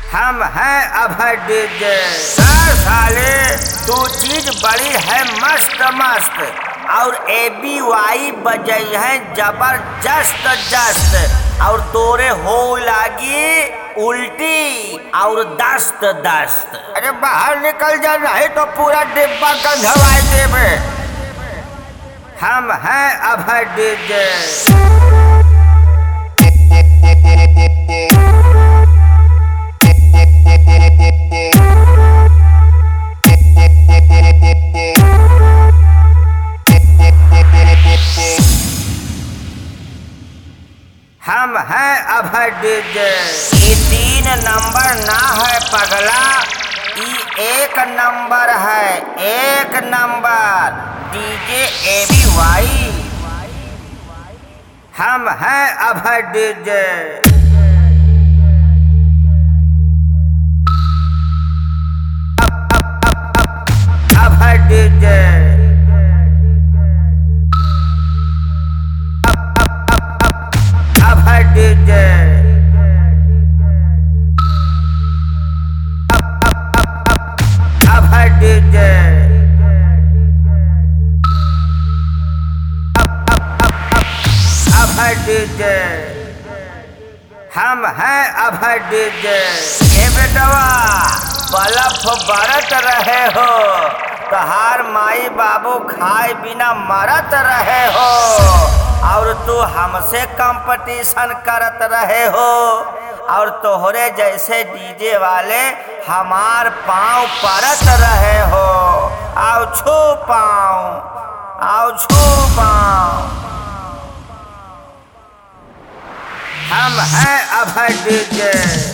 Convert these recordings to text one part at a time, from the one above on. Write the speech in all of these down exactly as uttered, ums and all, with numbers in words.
हम हैं अभय डीजे। सर साले तू चीज बड़ी है मस्त मस्त और ए बी वाई बजई है जबरदस्त जस्त और तोरे हो लागी उल्टी और दस्त दस्त। अरे बाहर निकल जा नहीं तो पूरा डिब्बा गंधवाई देवे। हम हैं अभय डीजे। हम हैं अभय डीजे। ये तीन नंबर ना है पगला, ये एक नंबर है, एक number DJ A B Y. हम हैं Abhay DJ. Abhay DJ. Abhay DJ. Abhay DJ. Abhay DJ. हम हैं अभय डीजे। ए बेटवा बलफ बरत रहे हो, तहार माई बाबू खाए बिना मरत रहे हो और तू हमसे कंपटीशन करत रहे हो और तोहरे जैसे डीजे वाले हमार पाँव परत रहे हो। आओ छू पाँव, आओ छू पाँव। हम हैं अभय डीजे।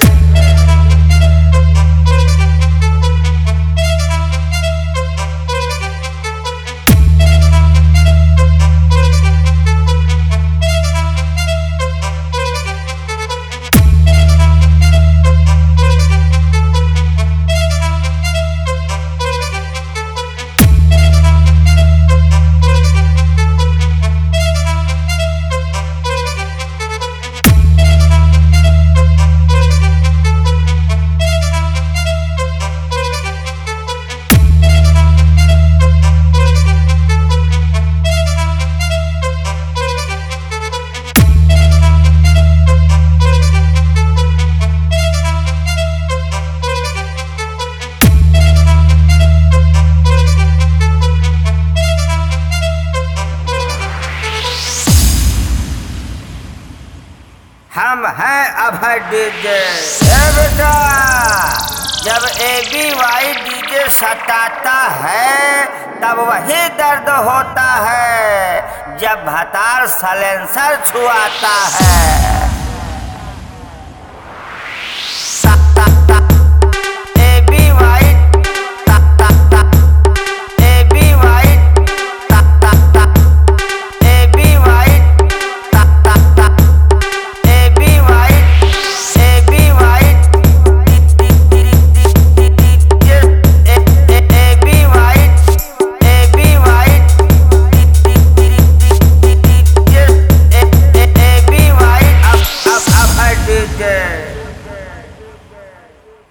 हम हैं अभय डीजे। ए बेटा जब ए बी वाई डीजे सताता है तब वही दर्द होता है जब भतार सलेंसर छुआता है।